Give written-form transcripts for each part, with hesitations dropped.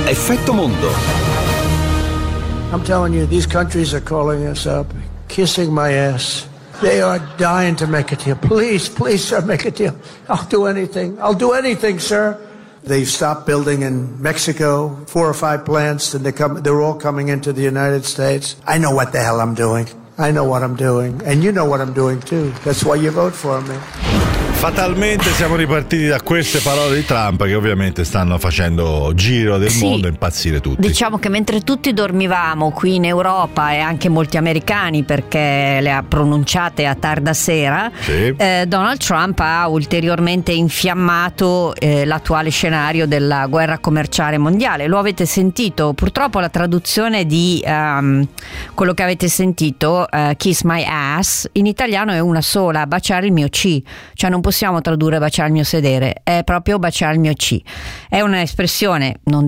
Effetto Mondo. I'm telling you, these countries are calling us up, kissing my ass. They are dying to make a deal. Please, sir, make a deal. I'll do anything, sir. They've stopped building in Mexico, 4 or 5 plants, and they're all coming into the United States. I know what the hell I'm doing. I know what I'm doing. And you know what I'm doing, too. That's why you vote for me. Fatalmente siamo ripartiti da queste parole di Trump che ovviamente stanno facendo giro del mondo e impazzire tutti. Diciamo che mentre tutti dormivamo qui in Europa e anche molti americani, perché le ha pronunciate a tarda sera, Donald Trump ha ulteriormente infiammato l'attuale scenario della guerra commerciale mondiale. Lo avete sentito, purtroppo la traduzione di quello che avete sentito, Kiss My Ass, in italiano è una sola, baciare il mio C, cioè non possiamo tradurre baciare il mio sedere, è proprio baciare il mio C. È un'espressione, non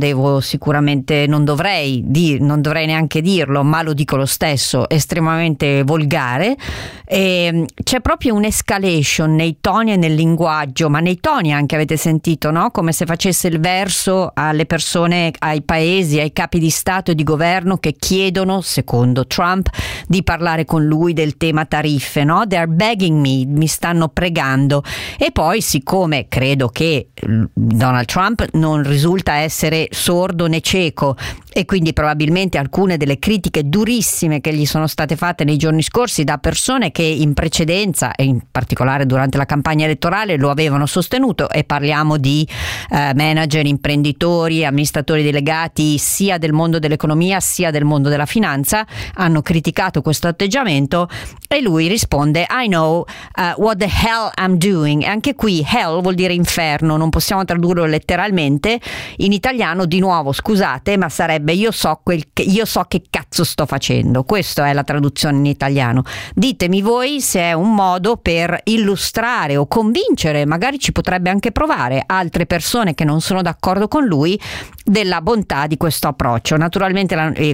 dovrei neanche dirlo, ma lo dico lo stesso, estremamente volgare, e c'è proprio un'escalation nei toni e nel linguaggio, ma nei toni anche, avete sentito, no? Come se facesse il verso alle persone, ai paesi, ai capi di Stato e di governo che chiedono, secondo Trump, di parlare con lui del tema tariffe, no? They're begging me, mi stanno pregando. E poi, siccome credo che Donald Trump non risulta essere sordo né cieco, e quindi probabilmente alcune delle critiche durissime che gli sono state fatte nei giorni scorsi da persone che in precedenza e in particolare durante la campagna elettorale lo avevano sostenuto, e parliamo di manager, imprenditori, amministratori delegati sia del mondo dell'economia sia del mondo della finanza, hanno criticato questo atteggiamento, e lui risponde I know what the hell I'm doing. E anche qui hell vuol dire inferno, non possiamo tradurlo letteralmente in italiano. Di nuovo, scusate, ma sarebbe io so che cazzo sto facendo. Questa è la traduzione in italiano. Ditemi voi se è un modo per illustrare o convincere, magari ci potrebbe anche provare, altre persone che non sono d'accordo con lui della bontà di questo approccio. Naturalmente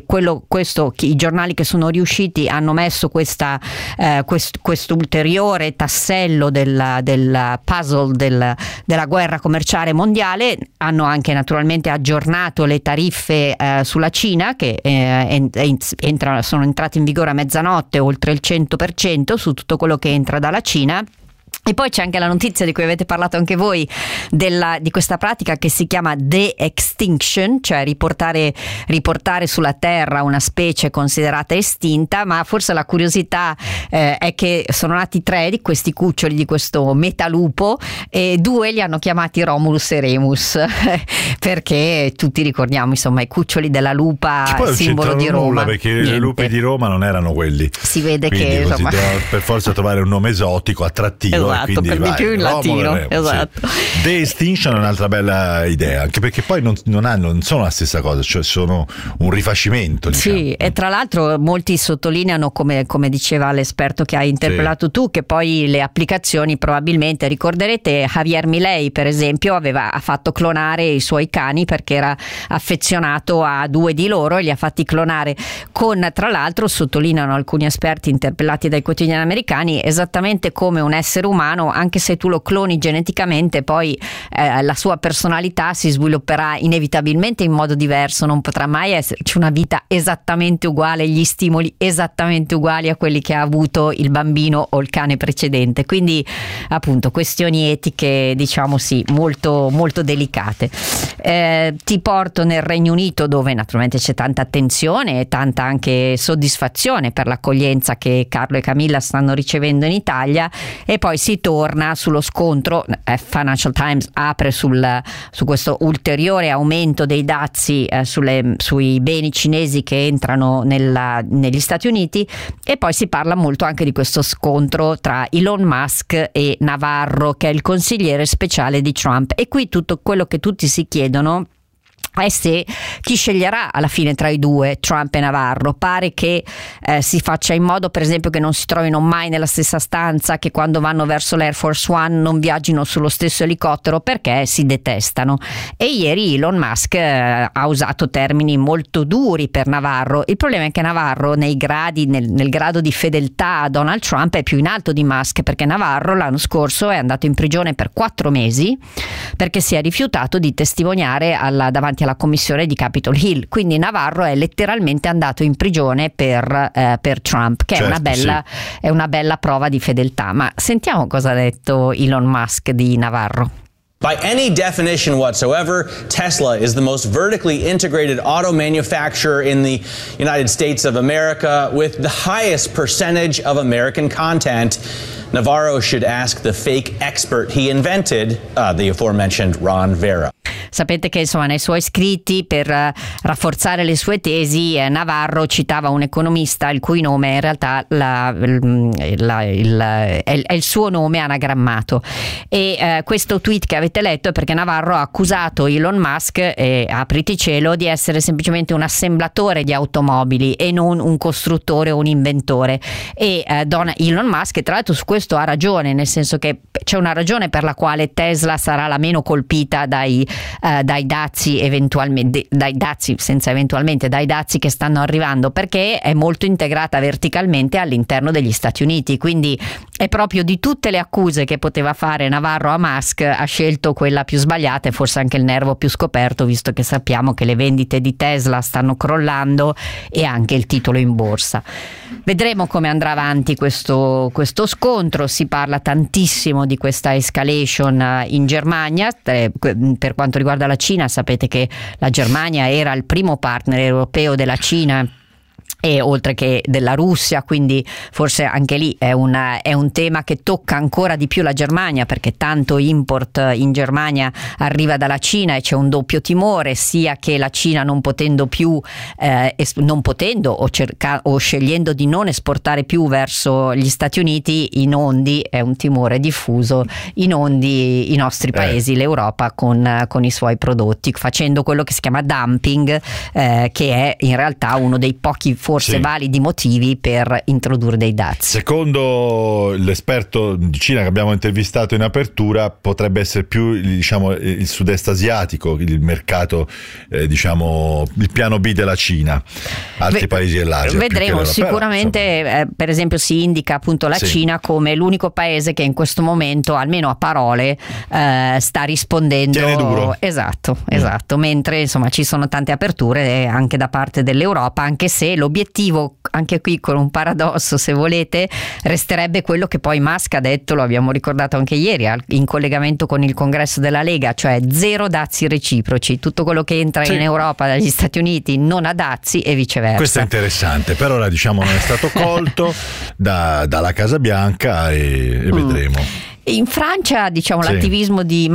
i giornali che sono riusciti hanno messo questo ulteriore tassello del puzzle della guerra commerciale mondiale. Hanno anche naturalmente aggiornato le tariffe sulla Cina, che sono entrate in vigore a mezzanotte, oltre il 100% su tutto quello che entra dalla Cina. E poi c'è anche la notizia di cui avete parlato anche voi, di questa pratica che si chiama de-extinction, cioè riportare sulla Terra una specie considerata estinta. Ma forse la curiosità è che sono nati 3 di questi cuccioli di questo metalupo, e 2 li hanno chiamati Romulus e Remus perché tutti ricordiamo insomma i cuccioli della lupa, simbolo di Roma. Nulla, perché le lupe di Roma non erano quelli. Si vede. Quindi che insomma per forza trovare un nome esotico, attrattivo. Esatto, per di più in latino. Esatto. Sì. De-extinction è un'altra bella idea, anche perché poi non sono la stessa cosa, cioè sono un rifacimento, diciamo. Sì, e tra l'altro molti sottolineano, come diceva l'esperto che hai interpellato tu, che poi le applicazioni probabilmente, ricorderete Javier Milei per esempio ha fatto clonare i suoi cani perché era affezionato a 2 di loro, e li ha fatti clonare con, tra l'altro sottolineano alcuni esperti interpellati dai quotidiani americani, esattamente come un essere umano, anche se tu lo cloni geneticamente, poi la sua personalità si svilupperà inevitabilmente in modo diverso, non potrà mai esserci una vita esattamente uguale, gli stimoli esattamente uguali a quelli che ha avuto il bambino o il cane precedente. Quindi appunto questioni etiche, diciamo molto, molto delicate. Ti porto nel Regno Unito, dove naturalmente c'è tanta attenzione e tanta anche soddisfazione per l'accoglienza che Carlo e Camilla stanno ricevendo in Italia, e poi si torna sullo scontro. Financial Times apre su questo ulteriore aumento dei dazi sui beni cinesi che entrano negli Stati Uniti, e poi si parla molto anche di questo scontro tra Elon Musk e Navarro, che è il consigliere speciale di Trump. E qui tutto quello che tutti si chiedono è se chi sceglierà alla fine tra i due, Trump e Navarro. Pare che si faccia in modo, per esempio, che non si trovino mai nella stessa stanza, che quando vanno verso l'Air Force One non viaggino sullo stesso elicottero perché si detestano. E ieri Elon Musk ha usato termini molto duri per Navarro. Il problema è che Navarro nel grado di fedeltà a Donald Trump è più in alto di Musk, perché Navarro l'anno scorso è andato in prigione per 4 mesi perché si è rifiutato di testimoniare davanti davanti alla commissione di Capitol Hill. Quindi Navarro è letteralmente andato in prigione per Trump, che è una bella prova di fedeltà. Ma sentiamo cosa ha detto Elon Musk di Navarro. By any definition whatsoever, Tesla is the most vertically integrated auto manufacturer in the United States of America with the highest percentage of American content. Navarro should ask the fake expert he invented, the aforementioned Ron Vera. Sapete che insomma nei suoi scritti, per rafforzare le sue tesi, Navarro citava un economista il cui nome in realtà è il suo nome anagrammato, e questo tweet che avete letto è perché Navarro ha accusato Elon Musk, apriti cielo, di essere semplicemente un assemblatore di automobili e non un costruttore o un inventore, e Elon Musk tra l'altro su questo ha ragione, nel senso che c'è una ragione per la quale Tesla sarà la meno colpita dai dazi, eventualmente dai dazi che stanno arrivando, perché è molto integrata verticalmente all'interno degli Stati Uniti. Quindi è proprio di tutte le accuse che poteva fare Navarro a Musk, ha scelto quella più sbagliata e forse anche il nervo più scoperto, visto che sappiamo che le vendite di Tesla stanno crollando e anche il titolo in borsa. Vedremo come andrà avanti questo scontro. Si parla tantissimo di questa escalation in Germania. Per quanto riguarda la Cina, sapete che la Germania era il primo partner europeo della Cina e oltre che della Russia, quindi forse anche lì è un tema che tocca ancora di più la Germania, perché tanto import in Germania arriva dalla Cina e c'è un doppio timore, sia che la Cina non potendo più o scegliendo di non esportare più verso gli Stati Uniti, inondi, è un timore diffuso, inondi i nostri paesi, l'Europa con i suoi prodotti, facendo quello che si chiama dumping, che è in realtà uno dei pochi forse validi motivi per introdurre dei dazi. Secondo l'esperto di Cina che abbiamo intervistato in apertura, potrebbe essere più il sud-est asiatico il mercato, il piano B della Cina, altri paesi dell'Asia. Vedremo, sicuramente per esempio si indica appunto la Cina come l'unico paese che in questo momento, almeno a parole, sta rispondendo. Tiene duro. Esatto, mentre insomma ci sono tante aperture anche da parte dell'Europa, anche se l'obiettivo, anche qui con un paradosso se volete, resterebbe quello che poi Musk ha detto, lo abbiamo ricordato anche ieri in collegamento con il congresso della Lega, cioè zero dazi reciproci, tutto quello che entra in Europa dagli Stati Uniti non ha dazi e viceversa. Questo è interessante, per ora non è stato colto dalla Casa Bianca e vedremo. In Francia l'attivismo di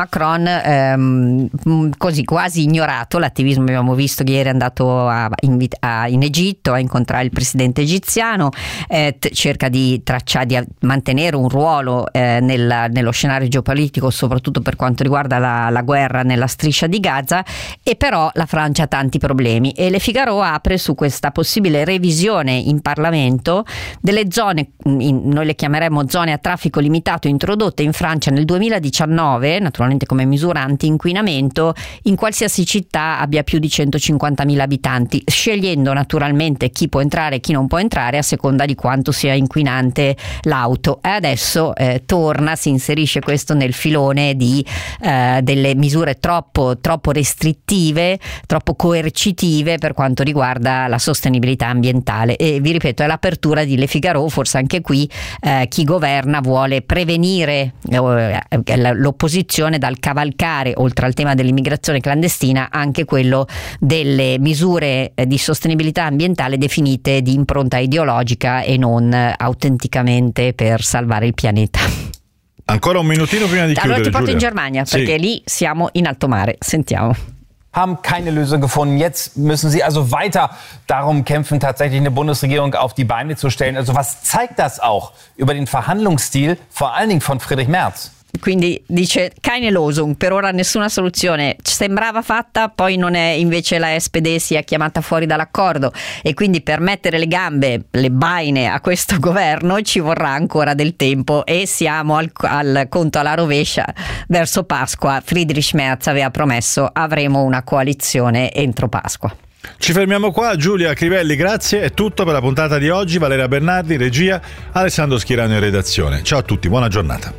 Macron così quasi ignorato, l'attivismo abbiamo visto che ieri è andato in Egitto a incontrare il presidente egiziano, cerca di mantenere un ruolo nello scenario geopolitico, soprattutto per quanto riguarda la guerra nella striscia di Gaza, e però la Francia ha tanti problemi e Le Figaro apre su questa possibile revisione in Parlamento delle zone, noi le chiameremo zone a traffico limitato, introdotte in Francia nel 2019, naturalmente come misura anti-inquinamento, in qualsiasi città abbia più di 150.000 abitanti, scegliendo naturalmente chi può entrare e chi non può entrare a seconda di quanto sia inquinante l'auto. E adesso si inserisce questo nel filone delle misure troppo restrittive, troppo coercitive per quanto riguarda la sostenibilità ambientale. E vi ripeto, è l'apertura di Le Figaro, forse anche qui chi governa vuole prevenire l'opposizione dal cavalcare, oltre al tema dell'immigrazione clandestina, anche quello delle misure di sostenibilità ambientale definite di impronta ideologica e non autenticamente per salvare il pianeta. Ancora un minutino prima di chiudere. Allora ti porto in Germania, perché lì siamo in alto mare. Sentiamo. Haben keine Lösung gefunden. Jetzt müssen sie also weiter darum kämpfen, tatsächlich eine Bundesregierung auf die Beine zu stellen. Also was zeigt das auch über den Verhandlungsstil, vor allen Dingen von Friedrich Merz? Quindi dice keine Lösung, per ora nessuna soluzione, sembrava fatta, poi non è, invece la SPD si è chiamata fuori dall'accordo e quindi per mettere le gambe, le baine a questo governo ci vorrà ancora del tempo e siamo al conto alla rovescia verso Pasqua. Friedrich Merz aveva promesso avremo una coalizione entro Pasqua. Ci fermiamo qua. Giulia Crivelli, grazie, è tutto per la puntata di oggi. Valeria Bernardi, regia, Alessandro Schirano in redazione. Ciao a tutti, buona giornata.